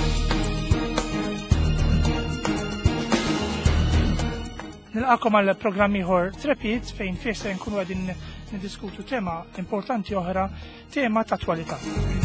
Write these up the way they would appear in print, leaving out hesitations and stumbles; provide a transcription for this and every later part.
Nilqakom għal programm ieħor Trepid fejn fih se nkunu qegħdin niddiskutu tema importanti oħra, tema ta' attwalità.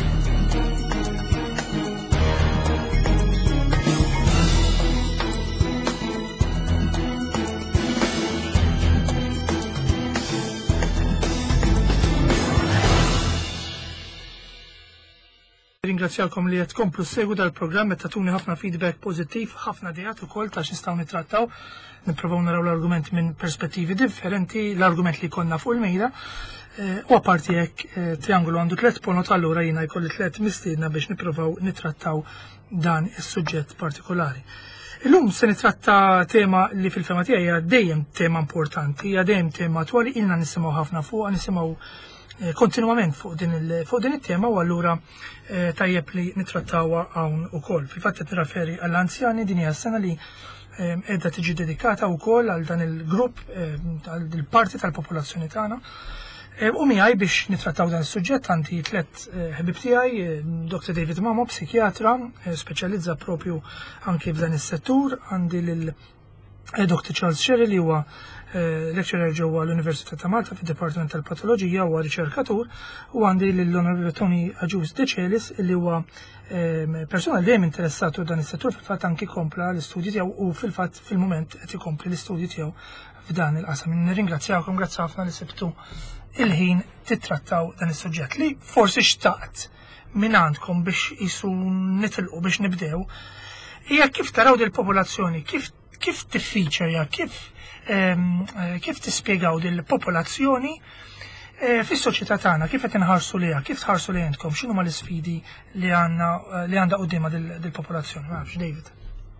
Ringrazzjakom li qed tkomplu segwu dal-programm qed tagħtuni ħafna feedback pożittiv, ħafna idejat ukoll ta' x'nistgħu nittrattaw, nippruvaw naraw l-argument minn perspettivi differenti, l-argument li konna fuq il-mejda. U apparti hekk triangolu għandu 3 ponot, allura jiena jkolli 3 mistiedna biex nippruvaw nittrattaw dan is-suġġett partikolari. Illum se nitratta tema li fil-fema tiegħi hija dejjem tema importanti, hija dejjem tema attwali, ilna nisimgħu ħafna fuqha, nisimgħu kontinuament fuq din it-tema u allura tajjeb li nittrattawha hawn ukoll. Fil-fatt qed nirreferi għall-anzjani, din hija s-sena li qiegħda tiġi dedikata wkoll għal dan il-grupp il-parti tal-popolazzjoni tagħna. U miegħi biex nittrattaw dan is-suġġett għandi 3 ħbib tiegħi, Dr. David Mamo, psikjatra, speċjalizza propju anke f'dan is-settur, għandi lil Dr. Charles Sherry li huwa lecturer ġewwa l-Università ta' Malta fid-Dipartiment tal-Patoloġija, huwa riċerkatur, u għandi lill-Onorevole Tony Agius De Celis li huwa persuna li dejjem interessatu dan is-settur, fil-fatt anki kompla l-istudji tiegħu u fil-fatt fil-mument qed ikompli l-istudji tiegħu f'dan il-qasam. Nirringrazzjakom, grazzi ħafna li sibtu il-ħin tittrattaw dan is-suġġett li forsi xtaqt minn għandkom biex isu nitilqu biex nibdew hija kif taraw dil-popolazzjoni, kif tiffiċerja, kif tispjegaw dil-popolazzjoni fis-soċjetà tagħna, kif qed inħarsu liha, kif tħarsu lejntkom, x'inhu ma l-isfidi li għandha qudiemha dil-popolazzjoni. Ma nafx, David.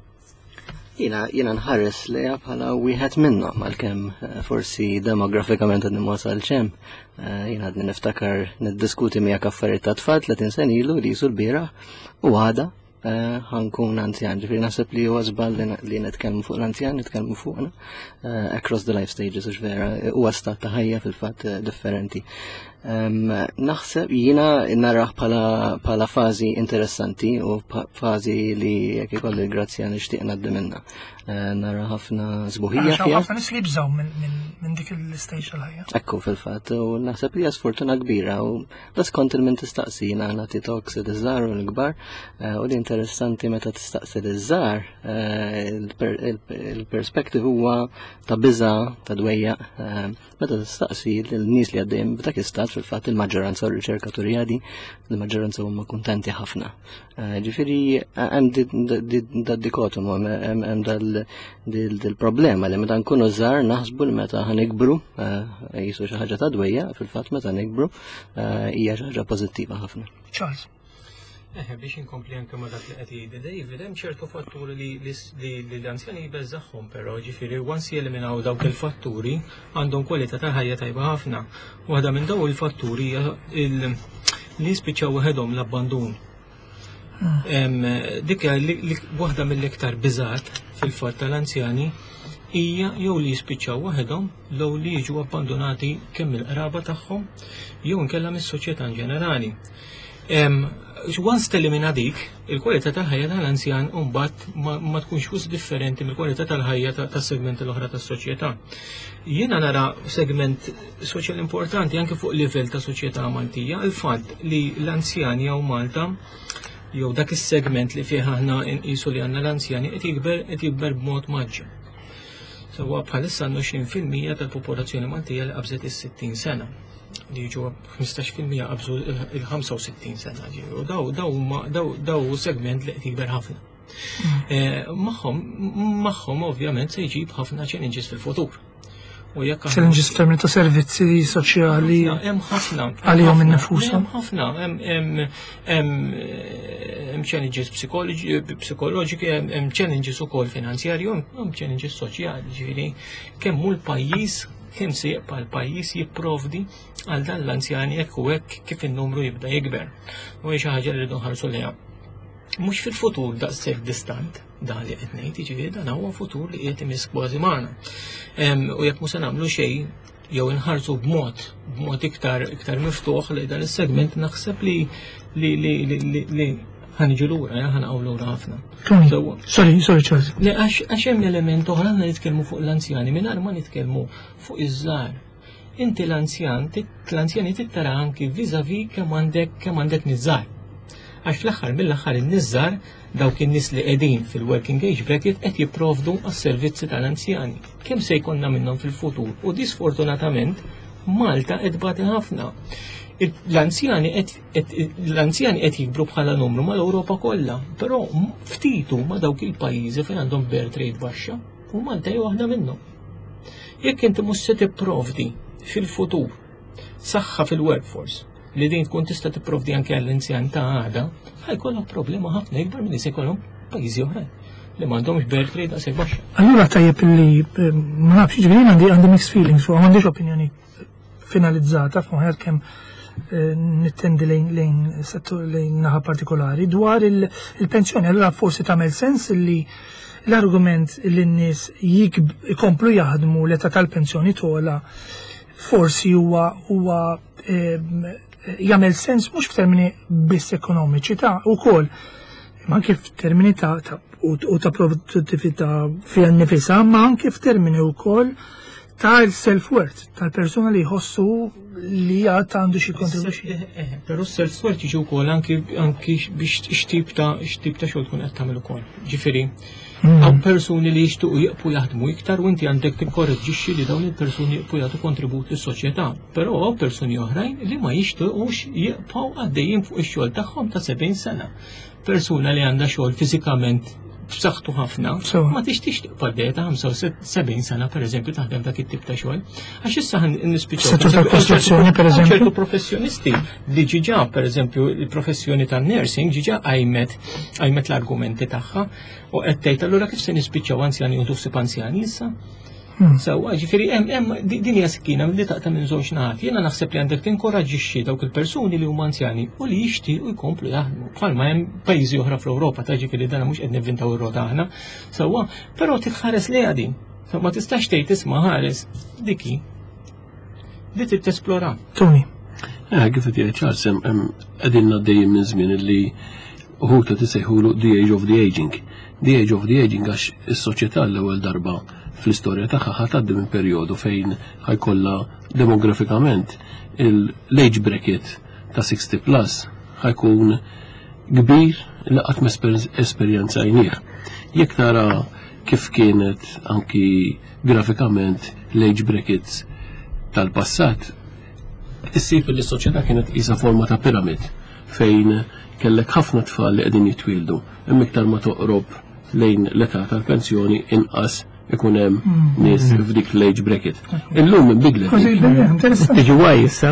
Jiena nħares liha bħala wieħed minnhom għalkemm forsi demografikament qed nimwasal ċemm. Jiena għadni niftakar niddiskuti miegħek affarijiet ta' tfal 30 sen ilu li jisu l-bieraħ u għada ħankun anzjan, ġifieri naħseb li huwa żball li nitkellmu fuq l-anzjan, nitkellmu fuqna across the life stages, għax vera huwa stat ta' ħajja fil-fatt differenti. Naħseb jiena naraħ bħala fażi interessanti u fażi li jekk ikolli l-grazzja nixtieq ngħaddi minnha. Nara ħafna żbuħija fiha. Ħafna nies li jibżgħu minn dik il-stage tal-ħajja. Ekku fil-fatt, u naħseb li hija sfortuna kbira u bas kont il-min tistaqsi jiena nagħti talks iż-żgħar u l-kbar u li interessanti meta tistaqsi iż-żgħar il-perspettiv huwa ta' biża' ta' dwejjaq. Meta tistaqsi l-nies li għaddejjem b'dak istat fil-fatt il-maġġoranza u r-riċerkaturi għadi, il-maġġoranza huma kuntenti ħafna. Ġifieri hemm dikotom hemm dil-problema li meta nkunu żgħar naħsbu li meta ħanikbru jisu xi ħaġa ta' dwejja, fil-fatt meta nikbru hija xi ħaġa pożittiva ħafna. Charles. Biex inkompli anke ma dak li qed jgħid David, hemm ċertu fatturi li l-anzjani jbeżżagħhom, però ġifieri once jeliminaw dawk il-fatturi għandhom kwalità ta' ħajja tajba ħafna. Waħda minn dawn il-fatturi li jispiċċaw waħedhom l-abbandun. Dik waħda mill-iktar biżgħat fil-fatt tal-anzjani hija jew li jispiċċaw waħedhom jew li jiġu abbandonati kemm il-qraba tagħhom jew inkella mis-soċjetà ġenerali. Once telimina dik, il-kwalità tal-ħajja tal-anzjan mbagħad ma tkunx wisq differenti mill-kwalità tal-ħajja tas-segmenti l-oħra tas-soċjetà. Jiena nara segment soċjali importanti anke fuq livell ta' soċjetà Maltija, il-fatt li l-anzjani jew Malta jew dak is-segment li fih aħna nqisu li għandna l-anzjani qed jikber b'mod maġġel. Sewwa bħalissa għandna 20% tal-popolazzjoni Maltija li qabżet is-60 sena. Li jiġu 15% qabżu il-65 sena ġiru. Daw segment li qed jikber ħafna. Magħhom ovvjament se jġib ħafna challenges fil-futur. Challenges f'termini ta' servizzi soċjali għalihom innifushom. Hemm challenges psikoloġiki, hemm challenges ukoll finanzjarji, hemm challenges soċjali, ġifieri kemm hu l-pajjiż kemm se jibqa' l-pajjiż jipprovdi għal dan l-anzjani hekk u hekk kif in-numru jibda jikber. U hija xi ħaġa li rridu nħarsu lejha. Mhux fil-futur daqshekk distant dan li qed ngħid, jiġifieri dan huwa futur li qiegħed imiss kważi magħna. U jekk mhux se nagħmlu xejn jew inħarsu b'mod iktar miftuħ lejn dan is-segment naħseb li ħaniġu lura, ħanqgħu lura ħafna. Sorry, Charles. Le għax hemm element oħra għandna nitkellmu fuq l-anzjani mingħajr ma nitkellmu fuq iż-żgħar. Inti l-anzjani tittara anki vis-à-vis kemm għandek niż-żgħar. Għax fl-aħħar mill-aħħar in-niż-żgħar dawk in-nies li qegħdin fil-working age bracket qed jipprovdu għas-servizzi tal-anzjani. Kemm se jkollna minnhom fil-futur u disfortunatament Malta qed bati ħafna. L-anzjani qed jikbru bħala numru mal-Ewropa kollha, però ftitu ma dawk il-pajjiżi fejn għandhom birth rate baxxa u Malta hija waħda minnhom. Jekk inti mhux se tipprovdi fil-futur saħħa fil-workforce li din tkun tista' tipprovdi anke għall-anzjan ta' għada, ħajkollok problema ħafna ikbar milli se jkollhom pajjiżi oħrajn li m'għandhomx birth rate daqshekk baxxa. Allura tajjeb illi ma nafx jiġifieri għandi mixed feelings fuq m'għandix opinjoni finalizzata fuq kemm nittendi lejn naħa partikolari dwar il-pensjoni. Allura forsi tagħmel sens li l-argument li n-nies jikomplu jaħdmu l-età tal-pensjoni tola forsi huwa jagħmel sens mhux f'termini biss ekonomiċi ta' ukoll ma anke f'termini ta' produttività fiha nnifisha, ma anke f'termini wkoll ta' il-self-worth tal-persuna li jħossu li għandu xi kontribuzzjoni. Però s-self-worth jiġu wkoll anki biex x'tip ta' xogħol tkun qed tagħmel ukoll. Ġifieri, hawn persuni li jixtiequ jieqfu jaħdmu iktar u inti għandek tikkorreġġixxi li dawn il-persuni jieqfu jagħtu kontribut lis-soċjetà. Però hawn persuni oħrajn li ma jixtiequx jibqgħu għaddejjin fuq ix-xogħol tagħhom ta' 70 sena. Persuna li għandha xogħol fiżikament b'saħħtu ħafna, ma tixtiex tibqa' ta' 75 sena pereżempju taħdem dak it-tip ta' xogħol. Għax issa nispiċċaw ċertu professjonisti li ġiġa pereżempju il-professjoni tan-nursing ġiġa għajmet l-argumenti tagħha u qed tgħid allura kif se nispiċċaw anzjani u tufsib anzjani issa? Sewwa, ġifieri hemm din hija sikkina li taqta' minn żewġ naħat. Jiena naħseb li għandek tinkoraġġixxi dawk il-persuni li huma anzjani u li jixtiequ jkomplu jaħdmu. Bħalma hemm pajjiżi oħra fl-Ewropa ta' ġifieri dan mhux qed nivvintaw ir-rota aħna. Sewwa, però titħares lejha din. Ma tistax tgħid isma' ħares diki. Li trid tesplora. Tony. Kif qed jgħid Charles hemm qegħdin għaddejjin minn żmien li uħud tisejħulu the age of the aging. The age of the aging għax is-soċjetà l-ewwel darba fl-istorja tagħha ħatgħaddi minn perjodu fejn ħajkollha demografikament l-age bracket ta' 60 plus ħajkun kbir li qatt ma esperjenzajnieh. Jekk nara kif kienet anki grafikament l-age brackets tal-passat, issib li s-soċjetà kienet qisha forma ta' piramid fejn kellek ħafna tfal li qegħdin jitwieldu, imma iktar ma toqrob lejn l-età tal-pensjoni inqas ikun hemm nies f'dik l-age bracket. Illum inbidlet. Tiġi waj issa.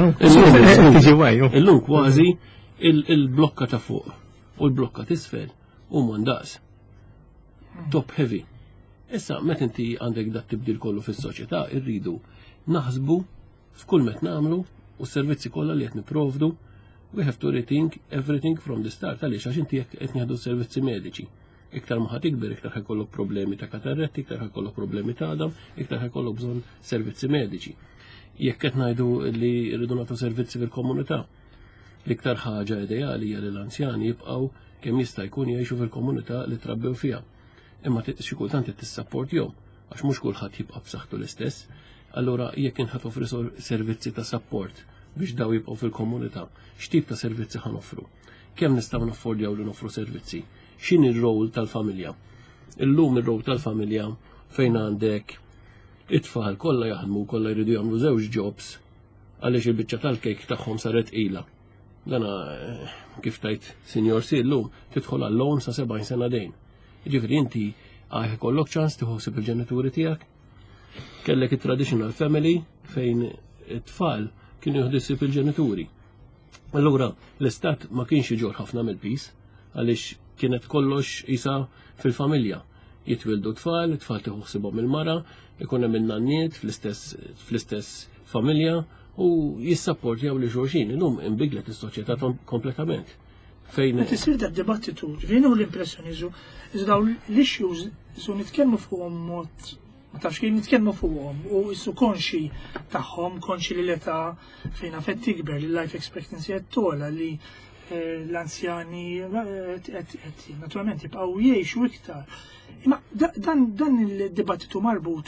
Illum kważi il-blokka ta' fuq u l-blokka t'isfel huma ndaqs. Top heavy. Issa meta inti għandek dak tibdil kollu fis-soċjetà irridu naħsbu f'kull met nagħmlu u s-servizzi kollha li qed nipprovdu we have to rethink everything from the start għaliex għax inti qed nieħdu servizzi mediċi. Iktar ma ħatikber, iktar ħajkollok problemi ta' katarretti, iktar ħajkollok problemi ta' adam, iktar ħajkollok bżonn servizzi mediċi. Jekk qed ngħidu li rridu nagħtu servizzi fil-komunità, l-iktar ħaġa ideali hija li l-anzjani jibqgħu kemm jista' jkun jgħixu fil-komunità li trabbew fiha. Imma xi kultant qed tissapportihom għax mhux kulħadd jibqa' b'saħħtu l-istess. Allura jekk inħadd offri servizzi ta' support biex daw jibqgħu fil-komunità, x'tip ta' servizzi ħanoffru? Kemm nistgħu naffordjaw li noffru servizzi? X'inhi r-rol tal-familja? Illum ir-rol tal-familja fejn għandek it-tfal kollha jaħdmu kollha jridu jagħmlu żewġ jobs għaliex il-biċċa tal-kejk tagħhom saret qila. Dana kif tajt Sinjor Sillum tidħol għall-lon sa 70 sena dejn. Jiġifieri inti kollok ċans tieħosib il-ġenituri tiegħek. Kellek it-traditional family fejn it-tfal kienu jħossib il-ġenituri. Allura l-istat ma kienx iġor ħafna mill-pis għaliex kienet kollox isa fil-familja. Jitwildu tfal tieħuħsibhom il-mara, ikun hemm in-nanniet fl-istess familja u jissapportjaw li xulxin. Illum inbidlet is-soċjetà kompletament. Fejn qed isir dak dibattitu, ġifieri l-impressjoni iżda l-issues isu nitkellmu fuqhom mod ma tafx kien nitkellmu fuqhom u issu konxi tagħhom, konxi li l-età fejn affett tikber li life expectancy qed tola li l-anzjani naturalment jibqgħu jgħixu iktar. Imma dan il-dibattitu marbut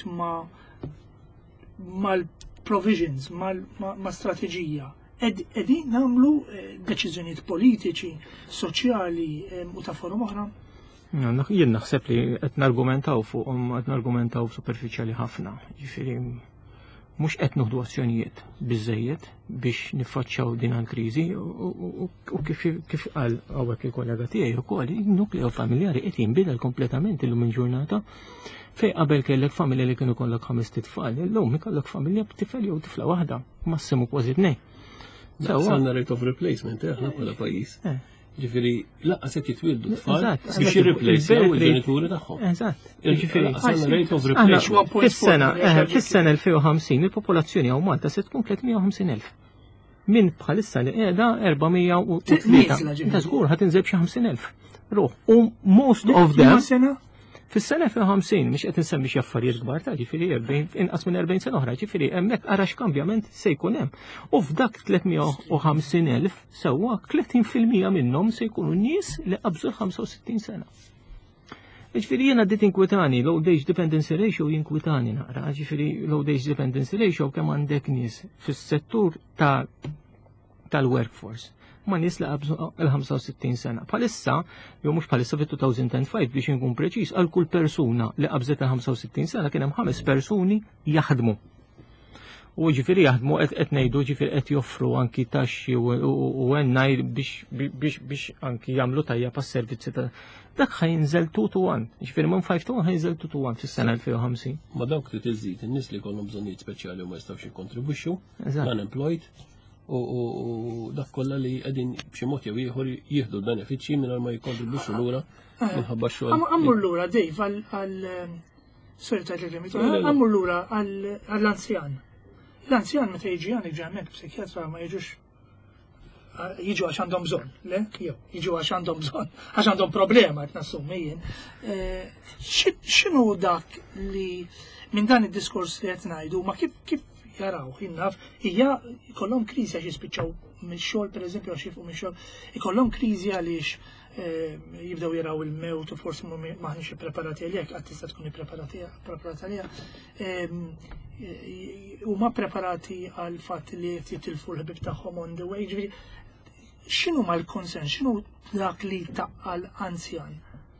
mal-provisions, ma' strateġija. Qegħdin nagħmlu deċiżjonijiet politiċi, soċjali u ta' forum oħra. Jien naħseb li qed nargumentaw fuqhom qed nargumentaw superfiċjali ħafna. Ġifieri mhux qed nieħdu azzjonijiet biżejjed biex niffaċċjaw din il-kriżi u kif qal hawnhekk il-kollega tiegħi wkoll in-nukleo familjari qed jinbidel kompletament illum il-ġurnata fejn qabel kellek familja li kienu jkollok 5 tfal, illum ikollok familja b'tifel jew tifla waħda, massimu kważi tnejn. Għandna rate of replacement aħna bħala pajjiż. Ġifieri laqqas qed jitwildu tfal biex jirreplacew il-ġenituri tagħhom. Eżatt. Ġifieri għandna rate of replacement. Fis-sena 2050 il-popolazzjoni għaw Malta se tkun 350,000. Min bħalissa li qiegħda 403. Ta' żgur ħadd inżel xi 50,000. Ruħ. U most of them fis-sena 2050 mhix qed insemmi xi affarijiet kbar ta' ġifieri inqas minn 40 sena oħra, ġifieri hemmhekk ara x'kambjament se jkun hemm. U f'dak 350,000 sewwa 30% minnhom se jkunu nies li qabżu 65 sena. Ġifieri jiena dit inkwitani l-old age dependency ratio jinkwitani naqra, ġifieri l-old age dependency ratio kemm għandek nies fis-settur tal-workforce. Ma nies li qabżu il-65 sena. Bħalissa, jew mhux bħalissa fit-2005 biex inkun preċiż, għal kull persuna li qabżet il-65 sena kien hemm 5 persuni jaħdmu. U ġifieri jaħdmu qed ngħidu ġifieri qed joffru anki taxxi u għennaj biex anki jagħmlu tajja pas-servizzi ta' dak ħajinżel 2 to 1. Ġifieri minn 5 to 1 ħajinżel 2 to 1 fis-sena 2050. Ma dawk trid iżid in-nies li jkollhom bżonnijiet speċjali u ma jistgħux jikkontribwixxu, unemployed, u dak kollha li qegħdin b'xi mod jew ieħor jieħdu l-benefiċċji mingħajr ma jikkontribwixxu lura minħabba x-xogħol. Ammur lura Dave ammur lura għall-anzjan. L-anzjan meta jiġi għandek ġemmek psikjatra ma jiġux jiġu għax għandhom bżonn, le? Jew jiġu għax għandhom bżonn, għax għandhom problema qed nassumi jien. X'inhu dak li minn dan id-diskors li qed ngħidu ma kif jaraw, jinnaf, hija ikollhom kriżi għax jispiċċaw mix-xogħol pereżempju għax jifqu mix-xogħol, ikollhom kriżi għaliex jibdew jaraw il-mewt u forsi maħniex ippreparati għalihekk qatt tista' tkun ippreparati għaliha. Huma preparati għal fatt li qed jitilfu l-ħbib tagħhom on the way, ġifieri x'inhu mal-konsens, x'inhu dak li taqqal anzjan?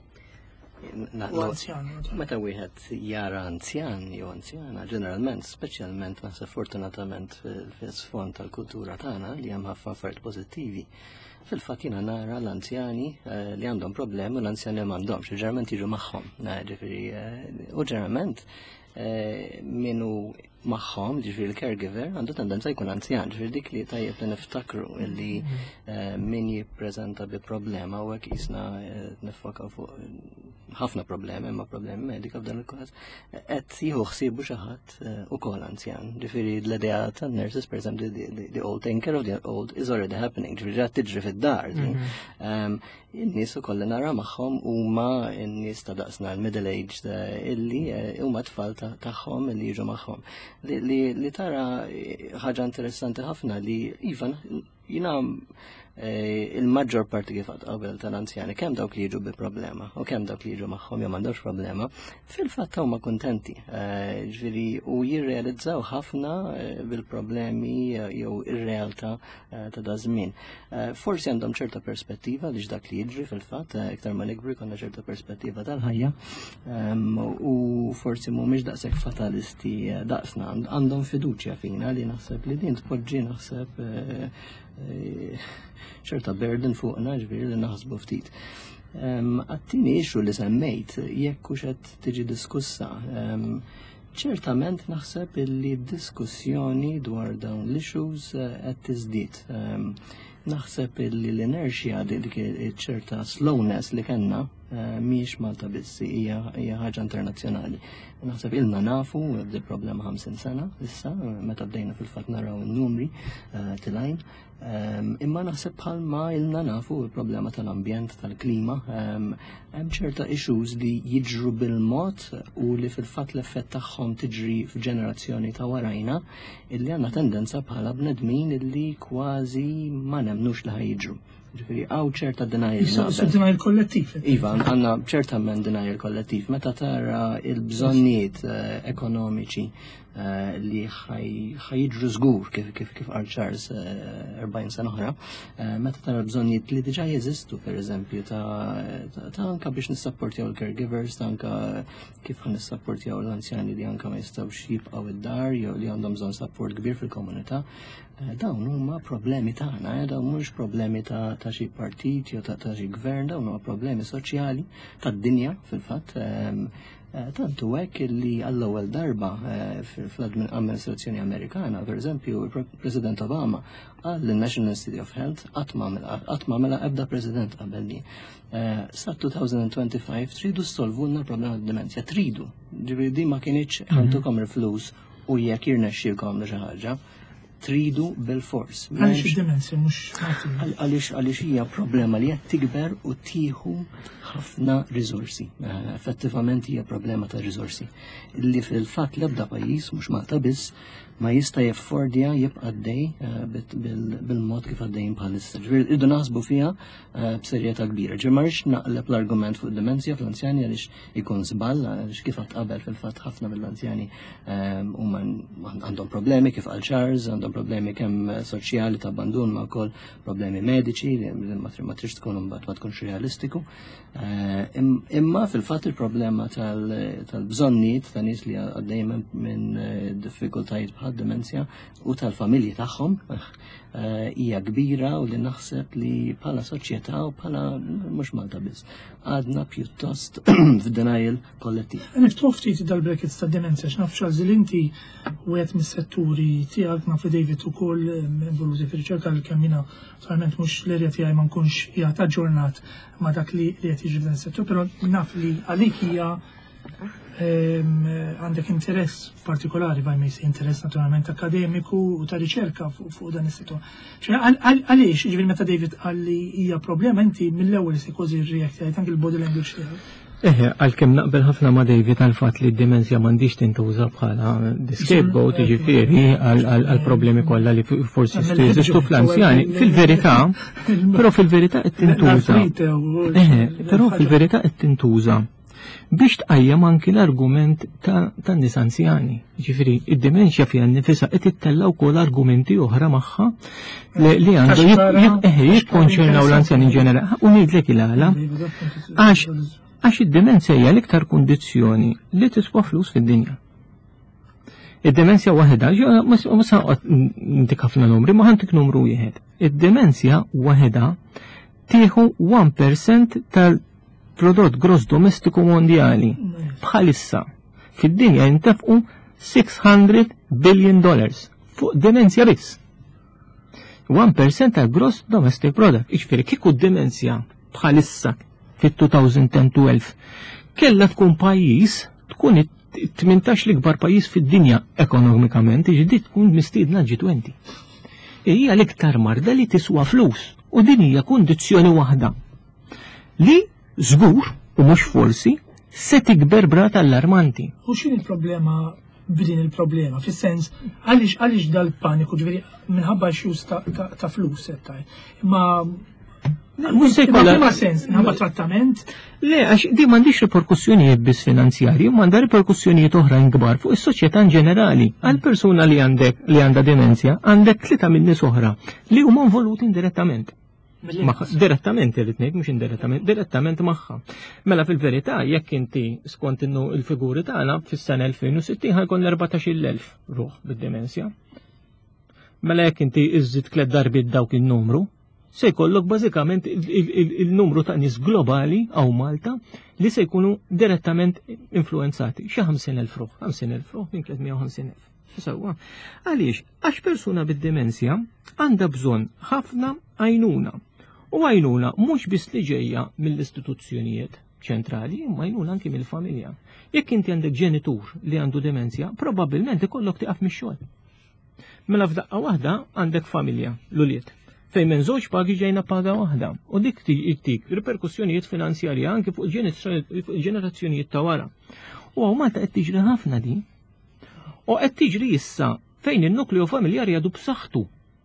Meta wieħed jara anzjan jew anzjana, ġeneralment, speċjalment ma fortunatament fis-sfond tal-kultura tagħna li hemm ħafna affarijiet pożittivi. Fil-fatt jiena nara l-anzjani li għandhom problemi u l-anzjani li m'għandhomx, ġeneralment jiġu magħhom. Ġifieri u ġeneralment minu magħhom, ġifieri l-caregiver għandu tendenza jkun anzjan, ġifieri dik li tajjeb li niftakru li min jippreżenta bi problema u hekk jisna niffokaw fuq ħafna problemi, imma problemi medika f'dan il-każ, qed jieħu ħsiebu xi ħadd ukoll anzjan. Ġifieri l-idea tan-nurses pereżempju the old taking care of the old is already happening, ġifieri qed tiġri fid-dar. In-nies ukoll li nara magħhom huma n-nies ta' daqsna l-middle aged illi huma tfal tagħhom illi jiġu magħhom. Li tara ħaġa interessanti ħafna li iva jiena il-maġġor parti kif qabel tal-anzjani kemm dawk li jiġu bi problema u kemm dawk li jiġu magħhom jew m'għandhomx problema, fil-fatt huma kuntenti. Ġifieri u jirrealizzaw ħafna bil-problemi jew ir-realtà ta' da żmien. Forsi għandhom ċerta perspettiva li dak li jiġri fil-fatt iktar ma nikbru jkollna ċerta perspettiva tal-ħajja u forsi mhumiex daqshekk fatalisti daqsna għandhom fiduċja fina li naħseb li din tpoġġi naħseb ċerta burden fuqna ġifieri li naħsbu ftit. Għattini ixu li semmejt, jekk hux qed tiġi diskussa, ċertament naħseb li d-diskussjoni dwar dawn l-issues qed tiżdied. Naħseb li l-inerxja dik ċerta slowness li kellna mhijiex Malta biss, hija ħaġa internazzjonali. Naħseb ilna nafu di problema 50 sena issa meta bdejna fil-fatt naraw in-numri tilajn. Imma naħseb bħalma ilna nafu il-problema tal-ambjent, tal-klima, hemm ċerta issues li jiġru bil-mod u li fil-fatt l-effett tagħhom tiġri f'ġenerazzjoni ta' warajna illi għandna tendenza bħala bnedmin illi kważi ma nemnux li ħajjiġru. Ġifieri hawn ċerta denial. Denial kollettiv. Iva, għandna ċertament denial kollettiv. Meta tara il-bżonnijiet ekonomiċi li ħajġru żgur kif qal Charles 40 sena oħra, meta tara bżonnijiet li diġà jeżistu, pereżempju ta' anke biex nissapportjaw il-caregivers, ta' anke kif nissapportjaw l-anzjani li anke ma jistgħux jibqgħu id-dar jew li għandhom bżonn support kbir fil-komunità. Dawn huma problemi tagħna, dawn mhux problemi ta' xi partit jew ta' xi gvern, dawn huma problemi soċjali tad-dinja fil-fatt. Tantu hekk li għall-ewwel darba fl-amministrazzjoni Amerikana, pereżempju, il-President Obama qal lin-National Institute of Health qatt ma mela ebda President qabel li. Sa 2025 tridu solvulna l-problema tad-demenzja, tridu. Ġifieri di ma kienx ħantukom il-flus u jekk jirnexxielkom xi ħaġa. Tridu bil-fors. Għaliex id-demenzja mhux għaliex hija problema li qed tikber u tieħu ħafna riżorsi. Effettivament hija problema ta' riżorsi. Li fil-fatt l-ebda pajjiż mhux Malta biss ma jista' jaffordja jibqa' għaddej bil-mod kif għaddejjin bħalissa. Irridu naħsbu fiha b'serjetà kbira. Ma rridx naqleb l-argument fuq id-demenzja fl-anzjani għaliex ikun żball għaliex kif qatt qabel fil-fatt ħafna mill-anzjani huma għandhom problemi kif qal Charles, għandhom problemi kemm soċjali ta' abbandun ma' wkoll problemi mediċi li ma trix tkun imbagħad ma tkunx realistiku. Imma fil-fatt il-problema tal-bżonnijiet ta' nies li għaddejjem minn diffikultajiet bħal demenzja u tal-familji tagħhom hija kbira u li naħseb li bħala soċjetà u bħala mhux Malta biss għadna pjuttost f'denial kollettiv. Niftuħ ftit dal-brackets ta' demenzja x'naf x'għażil inti wieħed mis-setturi tiegħek naf li David ukoll involuti fir-riċerka li kemm jiena solament mhux l-erja tiegħi ma nkunx qiegħed aġġornat ma' dak li qed jiġri f'dan is-settur, però naf li għalik hija għandek interess partikolari bħaj interess naturalment akademiku u ta' riċerka fuq dan is-settur. Għaliex, ġifieri meta David qal li hija problema inti mill-ewwel se kważi rreaktjajt anke il-body language tiegħek. Għalkemm naqbel ħafna ma' David għal fatt li d-demenzja m'għandix tintuża bħala scapegoat, ġifieri għal problemi kollha li forsi jeżistu fl-anzjani. Fil-verità, però fil-verità qed tintuża. Però fil-verità qed tintuża biex tqajjem anki l-argument tan-nies anzjani. Ġifieri, id-demenzja fiha nnifisha qed ittella wkoll argumenti oħra magħha li għandu jikkonċernaw l-anzjani in ġenerali. U ngħidlek il-għala għax id-demenzja hija l-iktar kundizzjoni li tiswa flus fid-dinja. Id-demenzja waħedha, ma ntik ħafna numri, ma ħantik numru wieħed. Id-demenzja waħedha tieħu 1% tal-prodott gross domestiku mondjali. Bħalissa fid-dinja jintefqu $600 billion fuq demenzja biss. 1% tal-gross domestic product. Iġifieri kieku d-demenzja bħalissa fit-2010-12 kella tkun pajjiż tkun 18 l-ikbar pajjiż fid-dinja ekonomikament, iġdi tkun mistiedna G20. Hija l-iktar marda li tiswa flus u din hija kundizzjoni waħda li żgur u mhux forsi se tikber brat allarmanti. U x'in il-problema b'din il-problema? Fis-sens għaliex dal-paniku ġifieri minħabba xjuż ta' flus qed tajt. Ma ma sens, nħabba trattament? Le, għax di m'għandix reperkussjonijiet biss finanzjarji, m'għandha reperkussjonijiet oħrajn kbar fuq is-soċjetà ġenerali. Għal persuna li għandha demenzja għandek 3 min-nies oħra li huma involuti indirettament. Direttament irid ngħid mhux indirettament, direttament magħha. Mela fil-verità jekk inti skont il-figuri tagħna fis-sena 2060 ħajkun 14,000 ruħ bid-demenzja. Mela jekk inti iżżid 3 darbiet dawk in-numru, se jkollok bażikament il-numru ta' nies globali għaw Malta li se jkunu direttament influenzati. Xi 50,000 ruħ, 50,000 ruħ minn 350,000. Sewwa. Għaliex, għax persuna bid-demenzja għandha bżonn ħafna għajnuna. U għajnuna mhux biss li ġejja mill-istituzzjonijiet ċentrali, imma għajnuna anki mill-familja. Jekk inti għandek ġenitur li għandu demenzja, probabbilment ikollok tiqaf mix-xogħol. Mela f'daqqa waħda għandek familja, l-uliet. Fejn minn żewġ pagi ġejna paga waħda u dik tik riperkussjonijiet finanzjarji anke fuq ġenerazzjonijiet ta' wara. U għaw Malta qed tiġri ħafna din. U qed tiġri issa fejn in-nukleo familjari għadu b'saħħtu.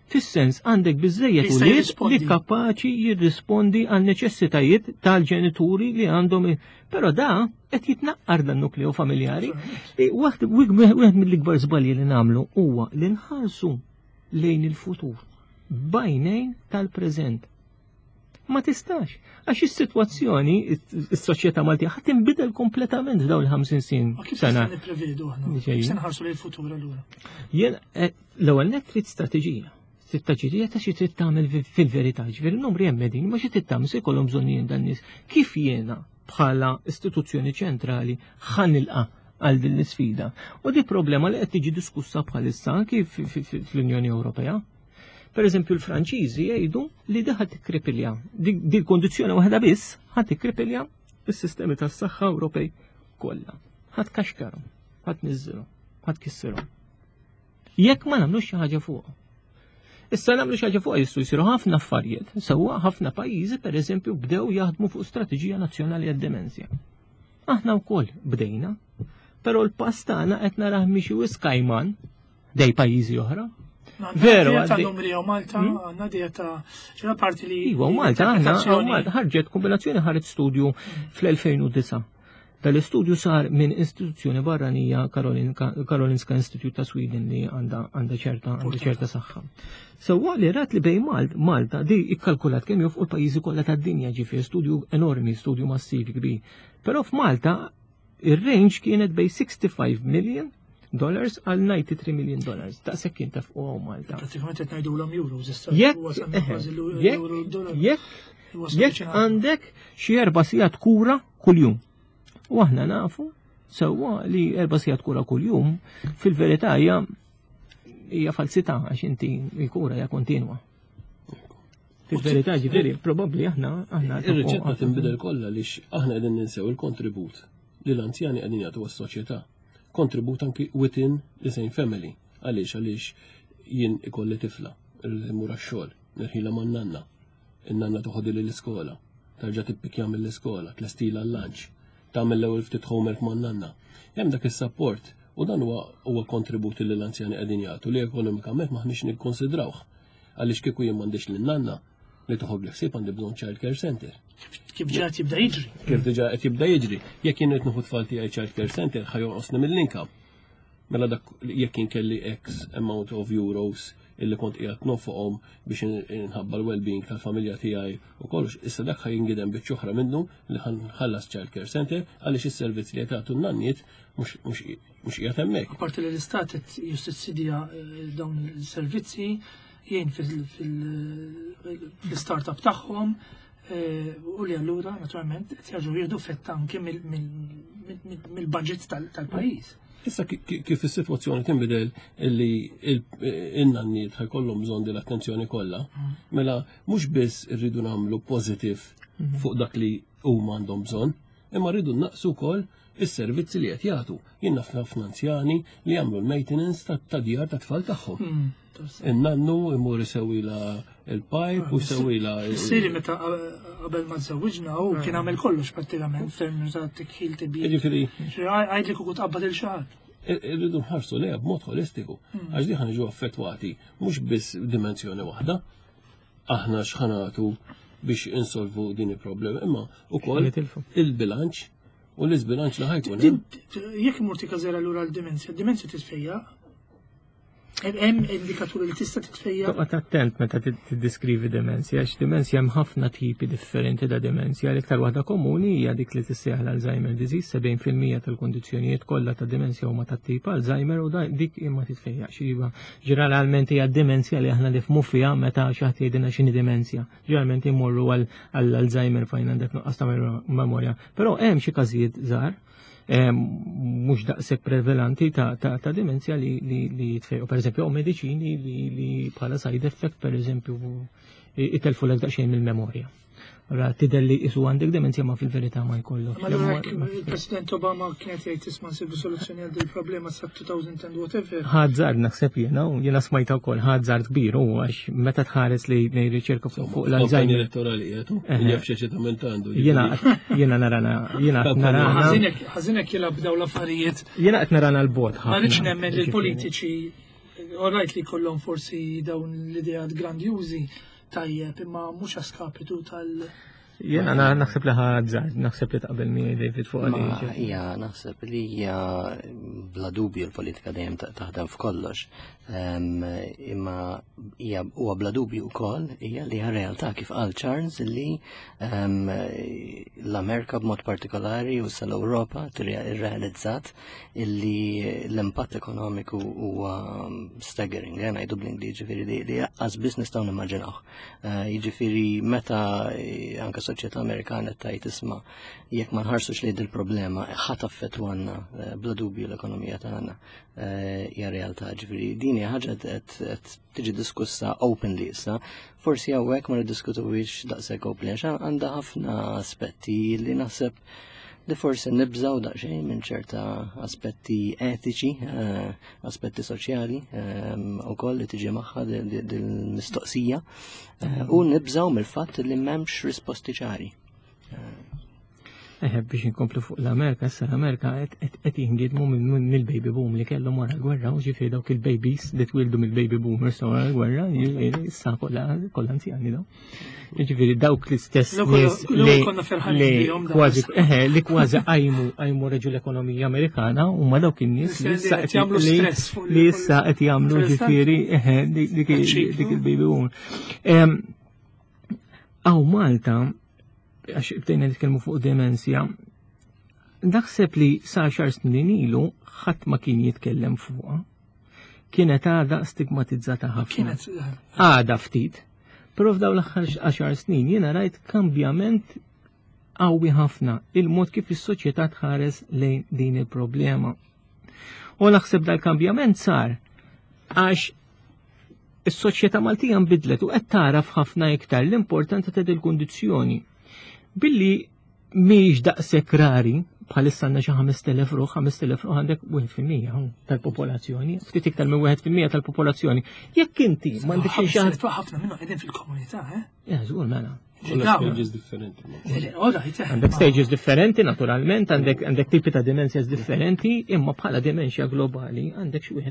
Fis-sens għandek biżejjed li kapaċi jirrispondi għal neċessitajiet tal-ġenituri li għandhom, però da qed jitnaqqar dan nukleo familjari. Wieħed mill-ikbar żbalji li nagħmlu huwa li nħarsu lejn il-futur bajnejn tal-preżent. Ma tistax, għax is-sitwazzjoni, is-soċjetà Maltija ħadd inbidel kompletament dawn il-50 sin. Kif se nipprevedu aħna? Kif se nħarsu lejn il-futur allura? Jien l-ewwel net trid strateġija. Strateġija ta' xi trid tagħmel fil-verità, ġifieri n-numri hemm din, ma xi trid tagħmel se jkollhom bżonn dan nies. Kif jiena bħala istituzzjoni ċentrali ħanilqa' għal din l-isfida. U di problema li qed tiġi diskussa bħalissa anki fl-Unjoni Ewropea. Per eżempju l-Franċiżi jgħidu li da ħad tikkripilja. Di l-kondizzjoni waħda biss ħad tikkripilja is-sistemi tas-saħħa Ewropej kollha. Ħadd kaxkarhom, ħadd niżżilhom, ħadd kissirhom. Jekk ma nagħmlux xi ħaġa fuq. Issa nagħmlu xi ħaġa fuq jistgħu jsiru ħafna affarijiet. Sewwa ħafna pajjiżi pereżempju bdew jaħdmu fuq strateġija nazzjonali għad-demenzja. Aħna wkoll bdejna, però l-pass tagħna qed narah mixi wiskajman dej pajjiżi oħra. Veru, għal-numri għaw Malta, għanna dieta, ċera parti li... Iwa, Malta, għanna ħarġet kombinazzjoni ħarġet studju fl-2009. Dal-istudju sar minn istituzzjoni barranija Karolinska Institute ta' Sweden li għanda ċerta saħħa. Sewwa li rat li bej Malta di ikkalkulat kemm jofqu l-pajjiżi kollha tad-dinja ġifier studju enormi, studju massivi kbir. Però f'Malta ir-range kienet bej $65 million għal $93 million. Ta' sekkin ta' fuq Malta. Pratikament qed ngħidulhom euros. Jekk għandek xi 4 sigħat kura kuljum. U aħna nafu sewwa li 4 sigħat kura kuljum fil-verità hija falsità għax inti l-kura hija kontinwa. Fil-verità ġifieri probabbli aħna ir-riċetta tinbidel kollha lix aħna qegħdin ninsew il-kontribut li l-anzjani qegħdin jagħtu għas-soċjetà. Kontribut anki within the same family. Għaliex jien ikolli tifla, imur għax-xogħol, nirħila man nanna. In-nanna toħodili l-iskola, tarġa' tippikja mill-iskola, tlestila l-lunch, tagħmel l-ewwel ftit homework man nanna. Hemm dak is-support u dan huwa kontribut li l-anzjani qegħdin jagħtu li ekonomikament maħniex nikkonsidrawh. Għaliex kieku jien m'għandix lin-nanna li toħob li ħsieb għandi bżonn child care center. Kif ġa jibda jiġri? Kif diġà qed jibda jiġri. Jekk jien qed nieħu tfal tiegħi child care center ħajonqosni mill-income. Mela dak jekk inkelli X amount of euros illi kont qiegħed nofqhom biex inħabba l-well-being tal-familja tiegħi u kollox, issa dak ħajingidem biċ-ċoħra minnu li ħallas child care center għaliex is-servizz li qed jagħtu n-nanniet mhux qiegħed hemmhekk. Apparti li l-istat qed jussidja dawn is-servizzi jien fil-startup tagħhom u li allura naturalment qed jaġu jieħdu fetta anke mill-budget tal-pajjiż. Issa kif is-sitwazzjoni tinbidel li in-nanniet ħajkollhom bżonn din l-attenzjoni kollha, mela mhux biss irridu nagħmlu pożittiv fuq dak li huma għandhom bżonn, imma rridu naqsu wkoll is-servizzi li qed jagħtu. Jien naf ħafna anzjani li jagħmlu l-maintenance ta' djar ta' tfal tagħhom. In-nannu imur isewwi il-pipe u jsewwi la. Siri meta qabel ma żewwiġna u kien għamel kollox prattikament ferm ta' tikħil tibjien. Jiġifieri. Għajdlek ukoll tqabbad il-xahar. Irridu nħarsu lejha b'mod holistiku għax di ħanġu affettwati mhux biss dimensjoni waħda. Aħna x'ħanatu biex insolvu din il-problema imma ukoll il-bilanċ u l-isbilanċ li ħajkun hemm. Jekk imur tikkażera lura l-dimensja, d-dimensja titfejja. Hemm indikaturi li tista' titfejja. Toqgħod attent meta tiddeskrivi demenzja, għax demenzja hemm ħafna tipi differenti ta' demenzja. L-iktar waħda komuni hija dik li tissejjaħ l-Alzheimer disease, 70% tal-kondizzjonijiet kollha ta' demenzja huma tat-tip Alzheimer u dik imma titfejjax. Ġeneralment hija demenzja li aħna nifhmu fiha meta xi ħadd jgħidilna x'inhi demenzja. Ġeneralment immorru għall-Alzheimer fejn għandek nuqqas ta' memorja. Però hemm xi każijiet żgħar mhux daqshekk prevalanti ta' demenzja li jitfejqu. Pereżempju hawn mediċini li bħala side effect pereżempju itelfu lek daqsxejn mill-memorja. Ra tidher li isu għandek demenzja ma fil-verità ma jkollok. Il-President Obama kienet jgħid tisma' nsibu soluzzjoni għal din il-problema sa 2010 whatever. Ħadd naħseb jiena smajta wkoll ħadd kbir u għax meta tħares li riċerka fuq l-Alzheimer. Elettorali qiegħed jaf x'eċitament għandu. Jiena narana ħażinek jilab dawn l-affarijiet. Jiena qed narana l-bot. Ma rridx nemmen li l-politiċi Orajt li kollhom forsi dawn l-idejat grandjużi tajjeb imma mhux għaskapitu tal- Jena naħseb li ħadżar, naħseb li taqbel mi David fuq għalli. Hija naħseb li hija bla dubju l-politika dejjem taħdem f'kollox. Imma hija huwa bla dubju wkoll hija li hija realtà kif qal Charles li l-Amerika b'mod partikolari u sal-Ewropa irrealizzat illi l-impatt ekonomiku huwa staggering, ngħidu bl-Ingliż, ġifieri li jaqqas biss nistgħu nimmaġinaw. Jiġifieri meta anke soċjetà Amerikana tajt isma' jekk ma nħarsux lejn il-problema ħadd affettwanna bla dubju l-ekonomija tagħna hija realtà, ġifieri din hija ħaġa qed tiġi diskussa openly issa. Forsi hawnhekk ma niddiskutuwix daqshekk openly għax għandha ħafna aspetti li naħseb li forsi nibżaw daqsxejn minn ċerta aspetti etiċi, aspetti soċjali wkoll li tiġi magħha dil-mistoqsija u nibżaw mill-fatt li m'hemmx risposti ċari. Biex inkomplu fuq l-Amerika, issa l-Amerika qed jinġidmu mill-baby boom li kellhom wara l-gwerra u ġifieri dawk il-babies li twildu mill-baby boomers wara l-gwerra, issa kollha anzjani daw. Jiġifieri dawk l-istess li kważi qajmu reġu l-ekonomija Amerikana huma dawk in-nies li issa qed jagħmlu ġifieri dik il-baby boom. Aw Malta għax bdejna nitkellmu fuq demenzja, naħseb li sa xar snin ilu ħadd ma kien jitkellem fuqha. Kienet għadha stigmatizzata ħafna. Għadha ftit. Però f'dawn l-aħħar 10 snin jiena rajt kambjament qawwi ħafna il-mod kif is-soċjetà tħares lejn din il-problema. U naħseb dal-kambjament sar għax is-soċjetà Maltija nbidlet u qed taraf ħafna iktar l-importanza ta' il-kundizzjoni. Billi miex daqshekk rari, bħalissa għandna xi 5,000 ruħ, 5,000 ruħ għandek 1% tal-popolazzjoni, ftit iktar minn 1% tal-popolazzjoni. Jekk inti m'għandek xi ħadd ħafna minnhom qegħdin fil-komunità, żgur mela. Stages differenti. Għandek stages differenti, naturalment, għandek tipi ta' demenzjas differenti, imma bħala demenzja globali għandek xi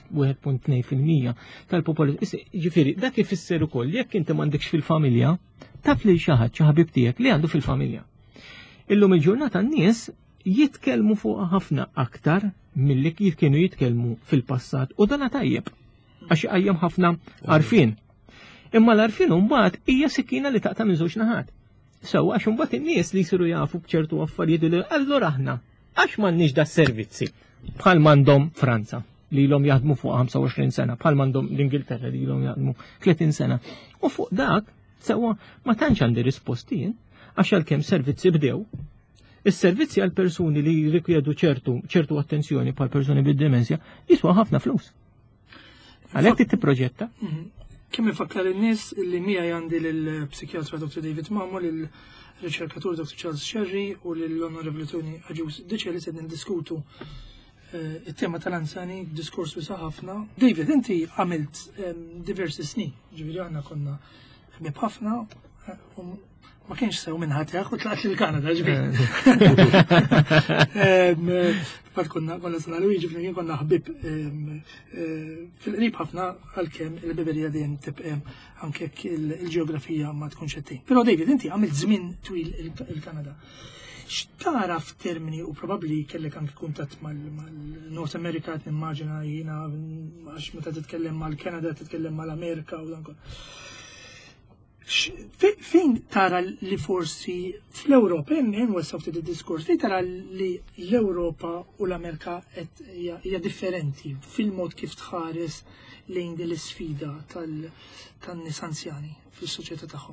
1.2% tal-popolazzjoni. Ġifieri, dak ifisser ukoll jekk inti m'għandekx fil-familja, taf li xi ħabib tiegħek li għandu fil-familja. Illum il-ġurnata n-nies jitkellmu fuq ħafna aktar milli kienu jitkellmu fil-passat u dan tajjeb għax qajjem ħafna għarfien. Imma l-għarfien mbagħad hija sikkina li taqta' minn żewġ naħat. Sew għax imbagħad in-nies li jsiru jafu b'ċertu affarijiet li allura aħna għax m'għandniex da servizzi bħal m'għandhom Franza li l-om jaħdmu fuq 25 sena, bħal m'għandhom l-Ingilterra li l-om jaħdmu 30 sena. U fuq dak sewa ma tantx għandi rispostin għax għalkemm servizzi bdew. Is-servizzi għal persuni li rikjedu ċertu attenzjoni bħal persuni bid-demenzja jiswa ħafna flus. Għalhekk tipproġetta. Kemm ifakkar in-nies li mija għandi lill-psikjatra Dr. David Mamo, lill-riċerkatur Dr. Charles Sherry u lill-Onorevoli Tony Aġus Diċeli se diskutu it-tema tal-anzjani, diskors wisa ħafna. David, inti għamilt diversi snin, ġifieri aħna konna ħafna ma kienx sew minn ħadd u tlaqt lill-Kanada ġifieri. Bad konna sena Luigi flimkien konna ħbib fil-qrib ħafna għalkemm il-biberija dejjem tibqem anke il-ġeografija ma tkunx qed. Però David, inti għamilt żmien twil il-Kanada. X'tara f'termini u probabbli kellek anke kuntatt mal-North America nimmaġina jiena għax meta titkellem mal-Kanada titkellem mal-Amerika u dan fejn tara li forsi fl-Ewropa, hemm wessaw ftit id-diskors, fejn tara li l-Ewropa u l-Amerika hija differenti fil-mod kif tħares lejn din l-isfida tan-nies anzjani fis-soċjetà tagħhom?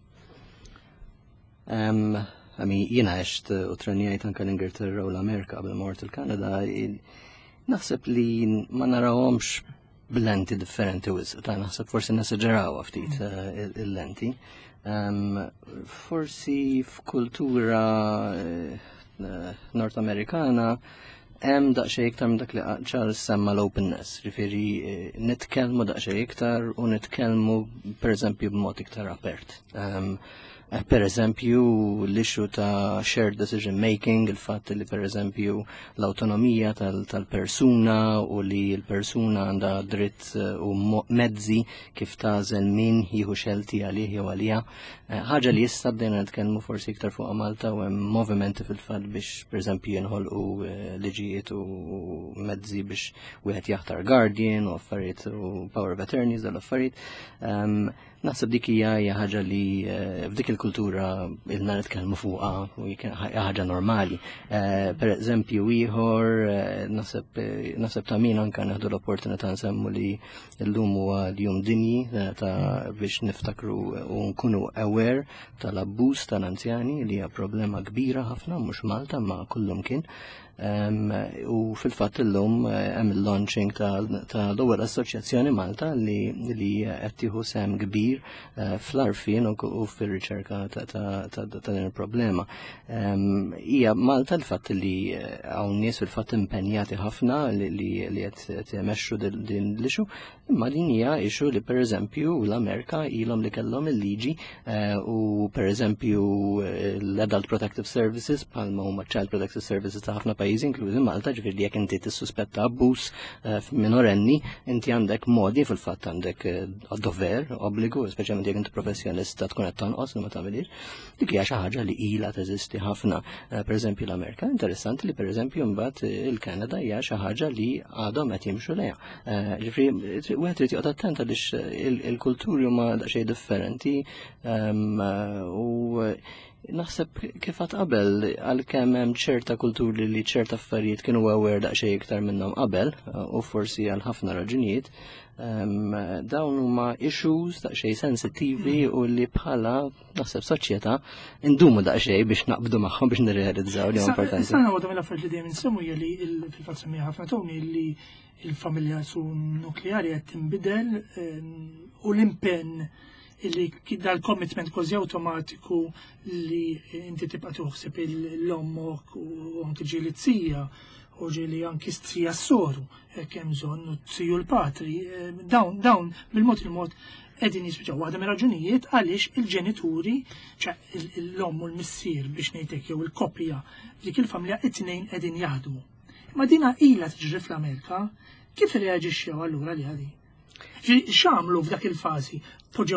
Jiena għext u trenjajt anke l-Ingilterra u l-Amerika qabel mort il-Kanada, naħseb li ma narawhomx b'lenti differenti wisq, ta' naħseb forsi nesagġeraw ftit il-lenti. Forsi f'kultura Nord-Amerikana hemm daqsxejn iktar minn dak li Charles semma l-openness, rifieri nitkellmu daqsxejn iktar u nitkellmu pereżempju b'mod iktar apert. Per eżempju, l-issue ta' shared decision making, il-fatt li per eżempju l-autonomija tal-persuna u li l-persuna għandha dritt u mezzi kif tażel min jieħu xelti għalih jew għalija. Ħaġa li issa bdejna nitkellmu forsi iktar fuq Malta u hemm movimenti fil-fatt biex per eżempju jinħolqu liġijiet u mezzi biex wieħed jaħtar guardian u affarijiet u power of attorneys dal-affarijiet. Naħseb dik hija ħaġa li f'dik il-kultura ilna nitkellmu fuqha u ħaġa normali. Per eżempju ieħor naħseb ta' min anke neħdu l-opportunità nsemmu li llum huwa l-jum dinji ta' biex niftakru u nkunu aware tal-abbuż tal-anzjani li hija problema kbira ħafna mhux Malta ma kullum kien. U fil-fatt illum hemm il-launching ta' l-ewwel assoċjazzjoni Malta li qed tieħu sem kbir fl-arfien u fir-riċerka ta' din il-problema. Hija Malta l-fatt li hawn nies fil-fatt impenjati ħafna li qed jmexxu din l-ixu, imma din hija ixu li pereżempju l-Amerika ilhom li kellhom il-liġi u pereżempju l-Adult Protective Services bħalma huma Child Protective Services ta' ħafna pajjiżi inklużi Malta, ġifieri jekk inti tissuspetta abbuż minorenni, inti għandek modi fil-fatt għandek dover, obbligu, speċjalment jekk inti professjonista tkun qed tonqos li ma tagħmilx. Dik hija xi ħaġa li ilha teżisti ħafna. Pereżempju l-Amerika, interessanti li pereżempju mbagħad il-Kanada hija xi ħaġa li għadhom qed jimxu lejha. Ġifieri wieħed irid joqgħod attent għaliex il-kulturi huma daqsxejn differenti u naħseb kif qabel għalkemm hemm ċerta kulturi li ċerta affarijiet kienu aware daqsxejn iktar minnhom qabel u forsi għal ħafna raġunijiet, dawn huma issues daqsxejn sensittivi u li bħala naħseb soċjetà indumu daqsxejn biex naqbdu magħhom biex nirrealizzaw li huma importanti. Issa għadhom mill-affarijiet li dejjem insemmu hija li fil-fatt semmija ħafna tawni li l-familja nukleari qed tinbidel u l-impenn illi dal-commitment kważi automatiku li inti tibqa' tuħseb l-ommok u anke ġieli tzija u ġieli anke tzija s-soru kemm bżonn u tziju l-patri. Dawn bil-mod qegħdin jispiċċaw waħda mir-raġunijiet għaliex il-ġenituri, l-omm u l-missier biex ngħidlek jew il-koppja dik il-familja it-tnejn qegħdin jaħdmu. Ma dina ilha tiġri fl-Amerika, kif reaġixxew allura li għadi? X'għamlu f'dak il-fażi? Poġġew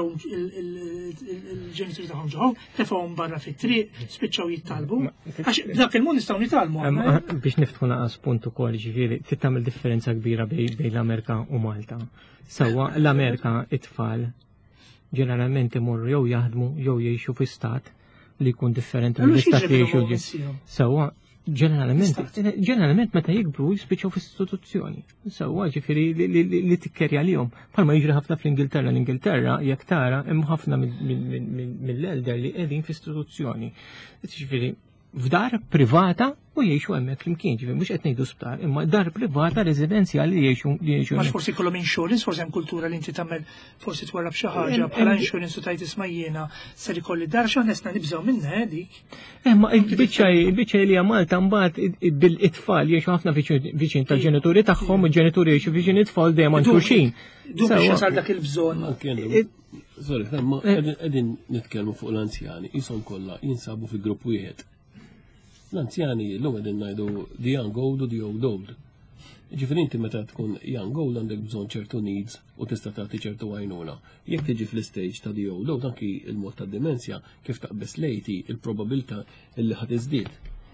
il-ġenituri tagħhom ġew, tefgħuhom barra fit-triq, spiċċaw jittalbu. Għax dak il-mod nistgħu nitalmu. Biex niftħu naqas punt ukoll ġifieri trid tagħmel differenza kbira bejn l-Amerika u Malta. Sewwa l-Amerika it-tfal ġeneralment imorru jew jaħdmu jew jgħixu fi stat li jkun differenti mill-istat li jgħixu. Sewwa ġeneralment meta jikbru jispiċċaw f'istituzzjoni. Sewwa ġifieri li tikkerja lihom. Bħalma jiġri ħafna fl-Ingilterra. L-Ingilterra jekk tara hemm ħafna mill-elder li qegħdin f'istituzzjoni. Ġifieri f'dar privata u jgħixu hemmhekk flimkien, ġifieri mhux qed ngħidu sptar, imma dar privata residenzjali li jgħixu. Għax forsi jkollhom insurance, forsi hemm kultura li inti tagħmel forsi twarrab xi ħaġa bħala insurance u tajt isma' jiena ser ikolli dar xi ħanesna nibżgħu minnha dik. Ma il-biċċa li hija Malta mbagħad bil-itfal jgħixu ħafna viċin tal-ġenituri tagħhom, il-ġenituri jgħixu viċin it-tfal dejjem għand xulxin. Dubbi x'asal dak il-bżonn. Sorry, ma qegħdin nitkellmu fuq l-anzjani, ishom kollha jinsabu fi grupp wieħed. L-anzjani l-lum għedin najdu the young old u the old old. Ġifiri inti meta tkun young old għandek bżon ċertu needs u tista' tagħti ċertu għajnuna. Jekk tiġi fl-stage ta' the old old anki il-mod ta' demenzja kif taqbes lejti il-probabilità illi ħad iżdied.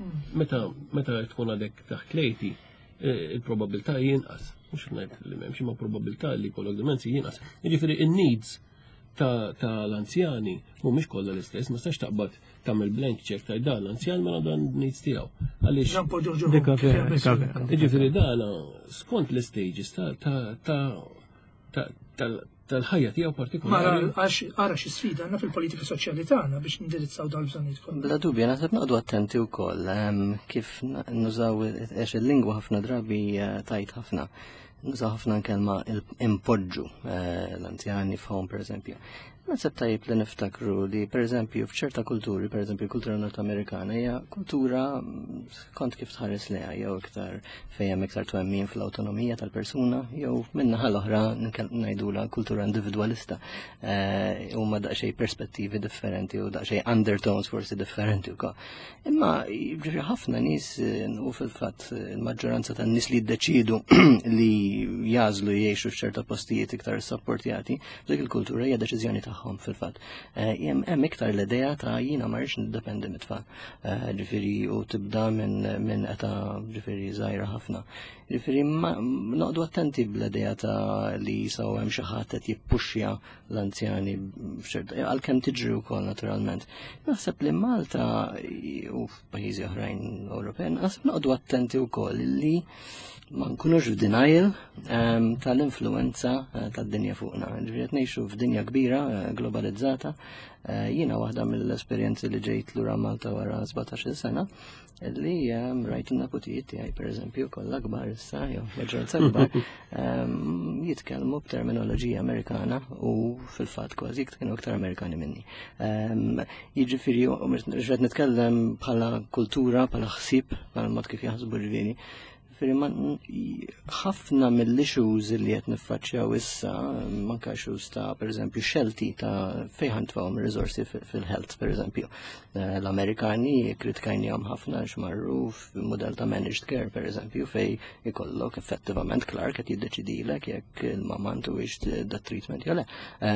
Meta tkun għadek taħt lejti il-probabilità jinqas. Mhux ngħid li m'hemmx imma probabilità li jkollok demenzja jinqas. Jiġifieri in-needs tal-anzjani mhumiex kollha l-istess, ma stax taqbad tagħmel blank check ta' dan l-anzjan ma dan needs tiegħu. Għaliex jiġifieri dan skont l-stages tal-ħajja tiegħu partikolari. Għax ara xi sfida għandna fil-politika soċjali tagħna biex nindirizzaw dal-bżonnijiet kollha. Bla dubju naħseb noqgħdu attenti wkoll kif nużaw għax il-lingwa ħafna drabi tajt ħafna. Nużaw ħafna kelma impoġġu l-anzjani f'home per eżempju. Naħseb tajjeb li niftakru li pereżempju f'ċerta kulturi, pereżempju kultura Nord-Amerikana hija kultura kont kif tħares leha jew iktar fejn iktar twemmin fl-awtonomija tal-persuna jew minnaħa l-oħra ngħidula kultura individwalista. Huma daqsxejn perspettivi differenti u daqsxejn undertones forsi differenti wkoll. Imma ġifieri ħafna nies u fil-fatt il-maġġoranza tan-nies li jiddeċiedu li jażlu jgħixu f'ċerta postijiet iktar sapportjati, dik il-kultura hija deċiżjoni tagħhom fil-fatt. Hemm iktar l-idea ta' jiena ma rridx niddependi mit-tfal. Ġifieri u tibda minn età ġifieri żgħira ħafna. Ġifieri noqgħdu attenti bl-idea ta' li jisaw hemm xi ħadd qed jippuxja l-anzjani għalkemm tiġri wkoll naturalment. Naħseb li Malta u f'pajjiżi oħrajn Ewropej naħseb noqgħdu attenti wkoll li ma nkunux f'denial tal-influenza tad-dinja fuqna. Ġifieri qed ngħixu f'dinja kbira, globalizzata. Jiena waħda mill-esperjenzi li ġejt lura Malta wara 17-il sena li rajt in-naputijiet tiegħi pereżempju kollha kbar issa jew maġġoranza kbar jitkellmu b'terminoloġija Amerikana u fil-fatt kważi kienu iktar Amerikani minni. Jiġifieri qed nitkellem bħala kultura, bħala ħsieb, bħala mod kif jaħsbu ġifieri. ħafna mill-issues li qed niffaċċjaw issa manka issues ta' pereżempju xelti ta' fejn ħantfawhom ir-riżorsi fil-health pereżempju. L-Amerikani kritikajnihom ħafna x'marru f'mudell ta' managed care pereżempju fejn ikollok effettivament Clark qed jiddeċidilek jekk il-mamma għandux dat treatment jew le.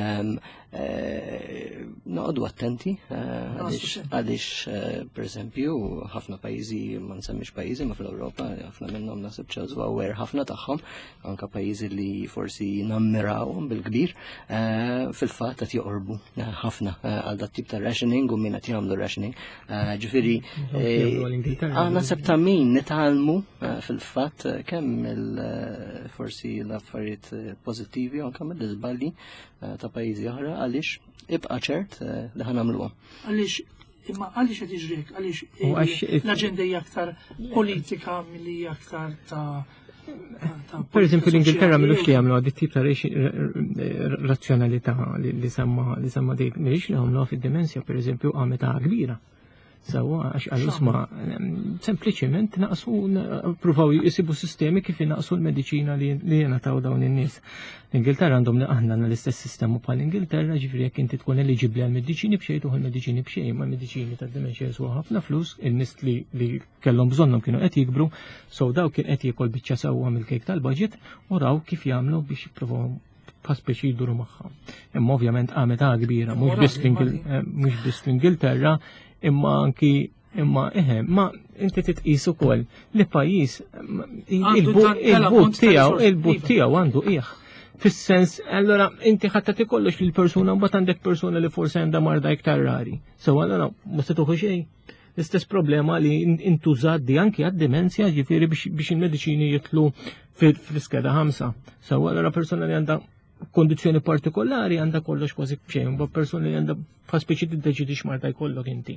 Noqogħdu attenti għaliex pereżempju ħafna pajjiżi ma nsemmix pajjiżi ma fl-Ewropa ħafna minnhom nasib ċeżu aware ħafna tagħhom anke pajjiżi li forsi nammirawhom bil-kbir fil-fatt qed joqorbu ħafna għal dat tip ta' rationing u min qed jagħmlu rationing. Ġifieri naħseb ta' min nitgħallmu fil-fatt kemm forsi l-affarijiet pożittivi anke mill-iżbalji ta' pajjiżi oħra għaliex ibqa' ċert li ħanagħmluhom. Imma għaliex qed jiġri għaliex l-aġenda hija aktar politika milli aktar ta' per eżempju l-Ingilterra milux li jagħmlu għad tip ta' razzjonalità li semma dik milix li jagħmlu fid-dimensja per eżempju għameta kbira. Sawa għax għal-isma sempliċement naqsu pruvaw jisibu sistemi kif naqsu l-medicina li jenataw dawn in-nies. L-Ingilterra għandhom aħna l-istess sistema bħal Ingilterra ġifri jekk inti tkun eliġibli għal-medicini b'xejn tuħu l-medicini b'xejn, ma l-medicini tad-dimensja jiswa ħafna flus, in-nies li kellhom bżonnhom kienu qed jikbru, so daw kien qed jiekol biċċa sewwa mill-kejk tal-budget u raw kif jagħmlu biex jippruvaw bħaspeċi jduru magħha. Imma ovvjament għameta kbira, mhux biss l-Ingilterra, imma anki ma inti titqis ukoll li pajjiż il-but tiegħu għandu qiegħ. Fis-sens, allora inti ħadd kollox lil persuna mbagħad għandek persuna li forsi għandha marda iktar rari. So allora ma se tuħu xejn. L-istess problema li intużat di anki għad-demenzja ġifieri biex il-mediċini jitlu fl-iskeda 5. So allora persuna li għandha kondizzjoni partikolari għandha kollox kważi b'xejn, ma persuna li għandha bħaspeċi tiddeċidi x'marda jkollok inti.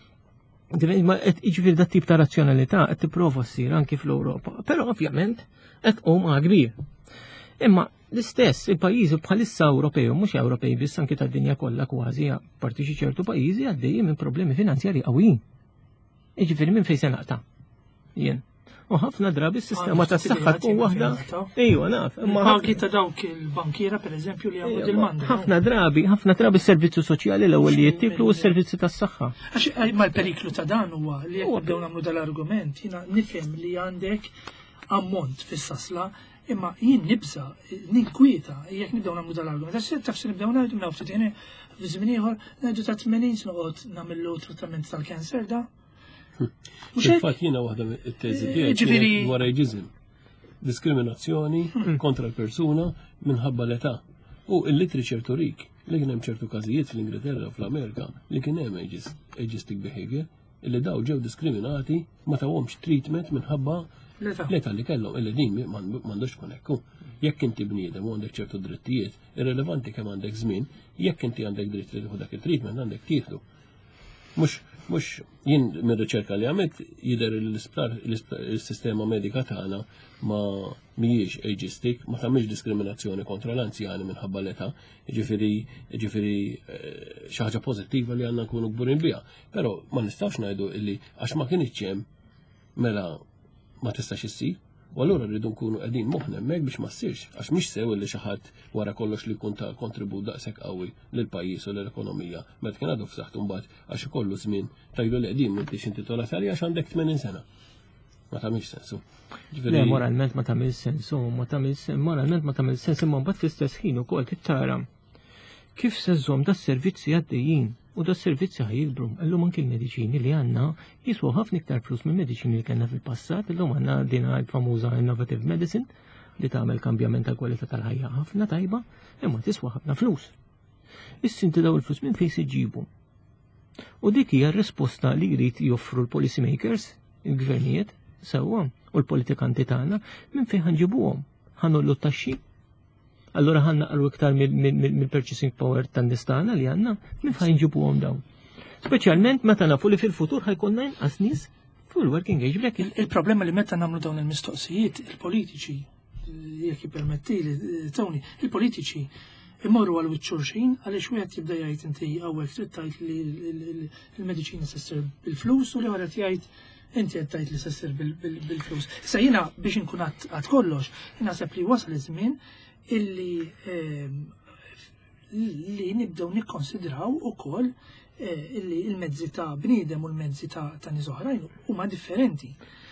Ma qed jiġifieri dat tip ta' razzjonalità qed tipprova ssir anki fl-Ewropa, però ovvjament qed kbir. Imma l-istess il-pajjiżi bħalissa Ewropew, mhux Ewropej biss anki tad-dinja kollha kważi, parti xi ċertu pajjiżi għaddejjin minn problemi finanzjarji qawwijin. Jiġifieri minn fejn se naqta' jien. U ħafna drabi s-sistema ta' s-saxħa tkun waħda. Ejwa, naf. Anki ta' dawk il-bankiera, per eżempju, li għamlu dil-manda. ħafna drabi s-servizzu soċjali l-ewwel li jittiklu u s-servizzi ta' s-saxħa. Ma l-periklu ta' dan huwa li jekk nibdew nagħmlu dal-argument, jiena nifhem li għandek ammont fis-sasla, imma jien nibża, ninkwieta, jekk nibdew nagħmlu dal-argument. Għax taħseb nibdew ngħidu naftit jiena f'żmien ieħor ngħidu ta' 80 noqgħod nagħmlu trattament tal-kanser da. Fil-fatt jiena waħda it-teżi tiegħi dwar ageism. Diskriminazzjoni kontra l-persuna minħabba l-età. U l-literature turik li kien hemm ċertu każijiet fl-Ingilterra u fl-Amerika li kien hemm ageistic behavior illi daw ġew diskriminati ma tawhomx treatment minħabba l-età li kellhom illi din m'għandux tkun hekk. Jekk inti bniedem u għandek ċertu drittijiet, irrelevanti kemm għandek żmien, jekk inti għandek dritt li tieħu dak il-treatment għandek tieħdu. Mhux Mux jien minn riċerka li għamilt jidher il-sistema medika tagħna ma mhijiex ageistic, ma tagħmilx diskriminazzjoni kontra l-anzjani minħabba l-età, jiġifieri xi ħaġa pożittiva li għandna nkunu kburin biha. Però ma nistgħux ngħidu illi għax ma kienx hemm mela ma tistax issir. U allura rridu nkunu qegħdin moħħna hemmhekk biex ma ssirx, għax mhix sew li xi ħadd wara kollox li jkun ta' kontribut daqshekk qawwi lill-pajjiż u lill-ekonomija. Meta kien għadu f'saħħtu mbagħad għax ikollu żmien tajlu li qegħdin m'intix intitolat għalih għax għandek 80 sena. Ma tagħmilx sensu. Le, moralment ma tagħmel sensu, moralment ma tagħmel sens imma mbagħad fl-istess ħin ukoll tittara kif se żomm das-servizzi għaddejjin u das-servizzi ħajjikbru. Illum anke l-mediċini li għandna jiswa ħafna iktar flus minn mediċini li kellna fil-passat, illum għandna din famuża innovative medicine li tagħmel kambjament tal kwalità tal-ħajja ħafna tajba, imma tiswa ħafna flus. Issa inti daw il-flus minn fejn se jġibu. U dik hija r-risposta li jrid joffru l-policy makers, il-gvernijiet, sewwa, u l-politikanti tagħna minn fejn ħanġibuhom. Ħanollu t-taxxi. Allora ħanna għallu iktar mill-purchasing power tan-nistana li għanna, minn ħajn ġibuhom dawn. Speċjalment meta nafu li fil-futur ħajkonna inqas nies fuq il-working age bracket. Il-problema li meta nagħmlu dawn il-mistoqsijiet, il-politiċi, jekk jippermetti li Tony, il-politiċi imorru għal wiċċurxin għaliex wieħed jibda jgħid inti hawnhekk trid tgħid li l-mediċina se ssir bil-flus u li wara jgħid inti qed tgħid li se ssir bil-flus. Issa jiena biex inkun għad kollox, naħseb li wasal iż-żmien illi nibdew nikkonsidraw ukoll illi il-mezzi ta' bniedem u l-mezzi ta' nies oħrajn huma differenti.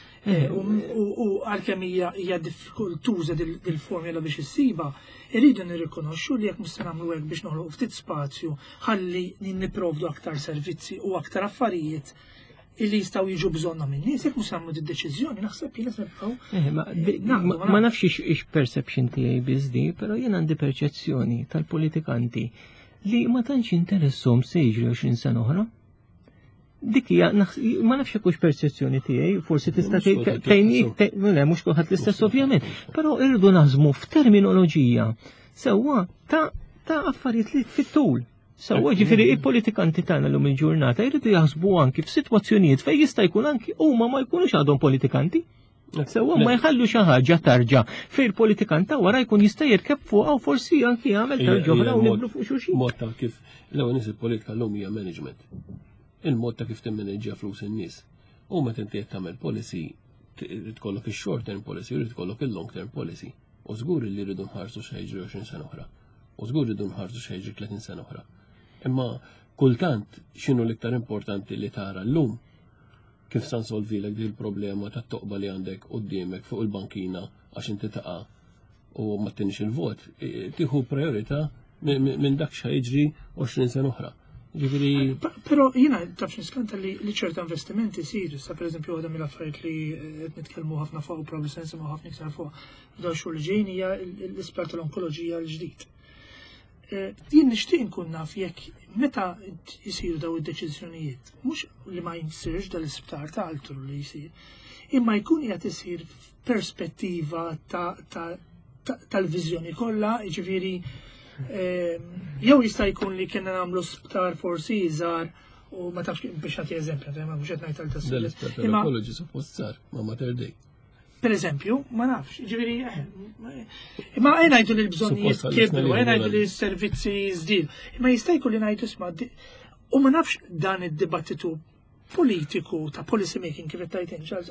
U għalkemm hija diffikultuża dil-formula biex issiba, irridu nirrikonoxxu li jekk nistgħu nagħmlu hekk biex noħloqu ftit spazju ħalli nipprovdu aktar servizzi u aktar affarijiet illi jistaw jiġu bżonna minn nies, jekk mhux nagħmlu d-deċiżjoni, naħseb jiena nibqgħu. Ma nafx ix perception tiegħi biżdi, però jien għandi perċezzjoni tal-politikanti li ma tantx interessom se jiġri 20 sena oħra. Dik hija ma nafx hekk perċezzjoni tiegħi, forsi tista' tgħinni mhux kulħadd l-istess ovvjament, però irridu naħżmu f'terminoloġija sewwa ta' affarijiet li fit-tul. Sewwa ġifieri il-politikanti tagħna llum il-ġurnata jridu jaħsbu anki f'sitwazzjonijiet fejn jista' jkun anki huma ma jkunux għadhom politikanti. Sewwa ma jħallu xi ħaġa tarġa' fejn il-politikant ta' wara jkun jista' jirkeb fuqha u forsi anki jagħmel tarġa' oħra u niblu fuq xulxin. Mod ta' kif l-ewwel nies il-politika llum hija management. Il-mod ta' kif timmaneġġja flus in-nies. U meta inti qed tagħmel policy trid tkollok ix-short term policy, trid tkollok il-long term policy. U żgur li rridu nħarsu xi 20 sena oħra. U żgur rridu nħarsu xi 30 sena oħra. Imma kultant x'inhu l-iktar importanti li tara llum kif se nsolvilek din il-problema tat-toqba li għandek quddiemek fuq il-bankina għax inti taqa' u ma tinix il-vot, tieħu priorità minn dak x'ħajġri 20 sena oħra. Ġifieri. Però jiena taf niskanta li ċerta investimenti jsir, sa pereżempju waħda mill-affarijiet li qed nitkellmu ħafna fuq u probabli se nisimgħu ħafna iktar fuq dawn xhur li ġejjin hija l-isptar tal-onkoloġija l-ġdid. Jien nixtieq nkun naf jekk meta jisiru daw id-deċiżjonijiet, mhux li ma jsirx dal-isptar ta' altru li jsir, imma jkun qiegħed isir perspettiva tal-viżjoni kollha, jiġifieri jew jista' jkun li kienna nagħmlu sptar forsi żgħar u ma tafx biex nagħti eżempju, mhux qed ngħid tal-tassil. L-onkoloġi suppost sar ma' Mater Dei. Per eżempju, ma nafx, ġifieri imma ngħidu li l-bżonnijiet kibru, ngħidu li s-servizzi żdiedu. Imma jista' jkun li ngħidu isma' u ma nafx dan id-dibattitu politiku ta' policy making kif qed tgħid Charles.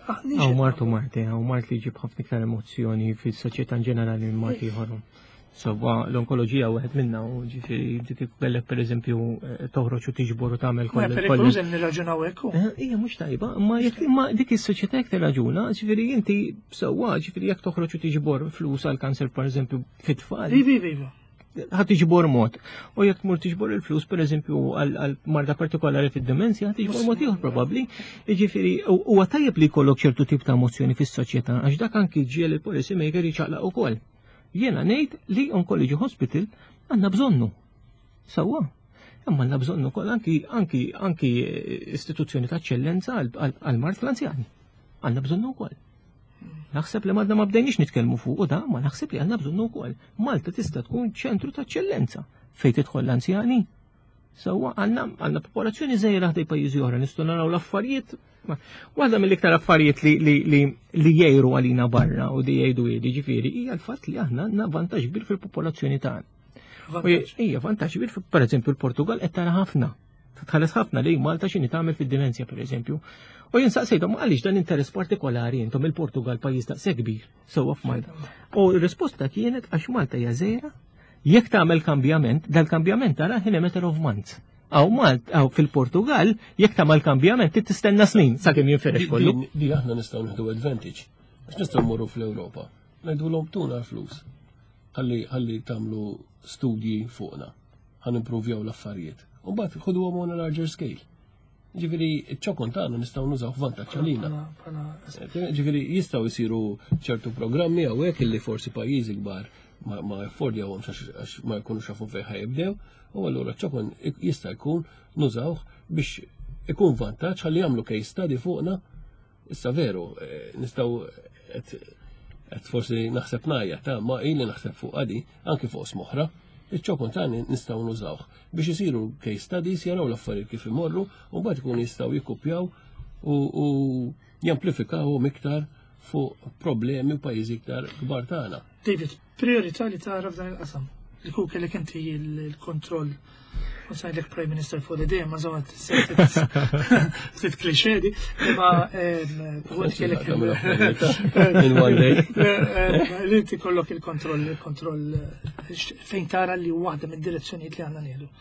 Mart li jġib ħafna iktar emozzjoni fis-soċjetà ġenerali minn Mart ieħorhom. Sewwa l-onkoloġija wieħed minnha u ġifieri dik kellek pereżempju toħroġ u tiġbor u tagħmel kollha. Perikoluża nirraġunaw hekk. Hija mhux tajba, imma dik is-soċjetà jekk tirraġuna, ġifieri inti sewwa ġifieri jekk toħroġ u tiġbor flus għal kanser pereżempju fit-tfal. Iva. Ħadd tiġbor mod. U jekk tmur tiġbor il-flus pereżempju għal marda partikolari fid-demenzja, ħadd tiġbor mod ieħor probabbli. Jiġifieri huwa tajjeb li jkollok ċertu tip ta' emozzjoni fis-soċjetà għax dak anki ġiel il-policy maker jiċċaqlaq ukoll. Jiena ngħid li Oncology Hospital għandna bżonnu. Sewwa. Imma għandna bżonnu wkoll anki istituzzjoni ta' eċċellenza għal mart l-anzjani. Għandna bżonnu wkoll. Naħseb li madna ma bdejniex nitkellmu fuq u da, ma naħseb li għandna bżonnu wkoll. Malta tista' tkun ċentru ta' eċċellenza fejn tidħol l-anzjani. Sewwa għandna popolazzjoni żgħira ħdej pajjiżi oħra nistgħu naraw l-affarijiet. Waħda mill-iktar affarijiet li jgħiru għalina barra u li jgħidu ġifieri hija l-fatt li aħna għandna vantaġġ kbir fil-popolazzjoni tagħna. Hija vantaġġ kbir pereżempju l-Portugal qed tara ħafna. Tħares ħafna li Malta x'inhi tagħmel fid-dimensja pereżempju. U jinsaqsejthom għaliex dan interess partikolari intom il-Portugal pajjiż daqshekk kbir sewwa f'Malta. U r-risposta kienet għax Malta hija żgħira jekk tagħmel kambjament, dal-kambjament tara in a matter of months. Aw fil-Portugal jekk tagħmel kambjament tistenna snin sakemm jinferex kollu. Di aħna nistgħu nieħdu advantage. Għax nistgħu mmorru fl-Ewropa. Ngħidulhom tuna l-flus. Ħalli tagħmlu studji fuqna. Ħanimprovjaw l-affarijiet. U mbagħad ħodu on a larger scale. Ġifieri ċ-ċokon tagħna nistgħu nużaw f'vantaġġ għalina. Ġifieri jistgħu jsiru ċertu programmi hawnhekk illi forsi pajjiżi kbar ma jaffordjawhomx għax ma jkunux jafu fejn ħajibdew, u allura ċ-ċokon jista' jkun nużawh biex ikun vantaġġ ħalli jagħmlu case study fuqna. Issa veru nistgħu qed forsi naħseb ngħajja ta' ma ili naħseb fuq għadi anke fuq smoħra. Iċ-ċokon tagħni nistgħu nużawh biex isiru case studies jaraw l-affarijiet kif imorru u mbagħad ikun jistgħu jikkupjaw u jamplifikawhom iktar fuq problemi u pajjiżi iktar kbar tagħna. David, priorità li tara f'dan il-qasam. Li kuk kellek inti l-kontroll u sajlek Prime Minister fuq l-idea ma żawad sit kliċedi imma għod kellek li inti kollok il-kontroll fejn tara li waħda mid-direzzjonijiet li għandna nieħdu.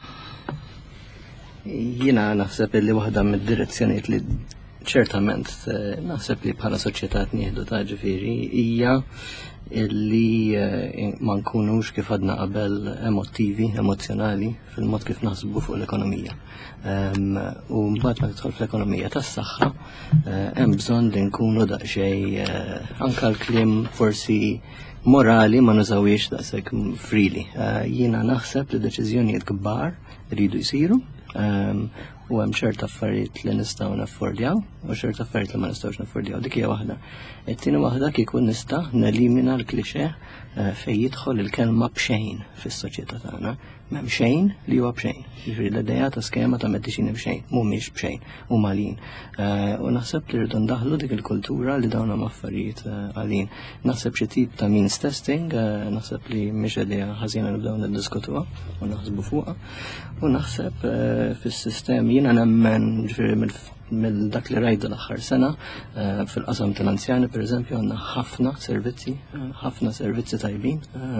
Jiena naħseb li waħda mid-direzzjonijiet li ċertament naħseb li bħala soċjetà nieħdu ta' ġifieri hija illi ma nkunux kif għadna qabel emotivi, emozjonali fil-mod kif naħsbu fuq l-ekonomija. U mbagħad ma tidħol fl-ekonomija tas-saħħa hemm bżonn li nkunu daqsxejn anke l-kliem forsi morali ma nużawiex daqshekk freely. Jiena naħseb li deċiżjonijiet kbar iridu jsiru u hemm ċerta affarijiet li nistgħu naffordjaw u ċerta affarijiet li ma nistgħux naffordjaw. Dik hija waħda. It-tieni waħda kieku nista' nelimina l-klixé fejn jidħol il-kelma b'xejn fis-soċjetà tagħna. M'hemm xejn li huwa b'xejn. Jiġifieri l-idea ta' skema ta' mediċini b'xejn, mhumiex b'xejn, huma għalin. U naħseb li rridu ndaħlu dik il-kultura li dawn hemm affarijiet għalin. Naħseb xi tip ta' means testing, naħseb li mhix idea ħażina nibdew niddiskutuha u naħsbu fuqha. U naħseb fis-sistem jiena nemmen ġifieri mill-dak li rajdu l-aħħar sena fil-qasam tal-anzjani pereżempju għandna ħafna servizzi tajbin.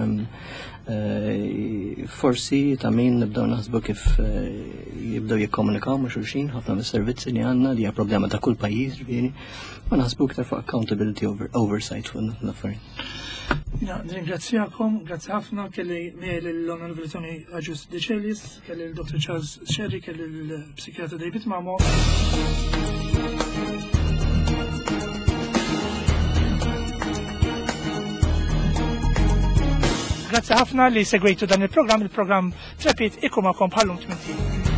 Forsi ta' min nibdew naħsbu kif jibdew jikkomunikaw ma' xulxin ħafna mis-servizzi li għandna li hija problema ta' kull pajjiż ġifieri ma naħsbu iktar fuq accountability oversight fuq l-affarijiet. Ringrazzjakom, grazzi ħafna, kelli l-Onorevoli Tony Agius De Celis, kelli l-Dr. Charles Sherry, kelli l-Psikiatra David Mamo. Grazzi ħafna li segwejtu dan il-programm Trepid ikum għakom bħallum 8.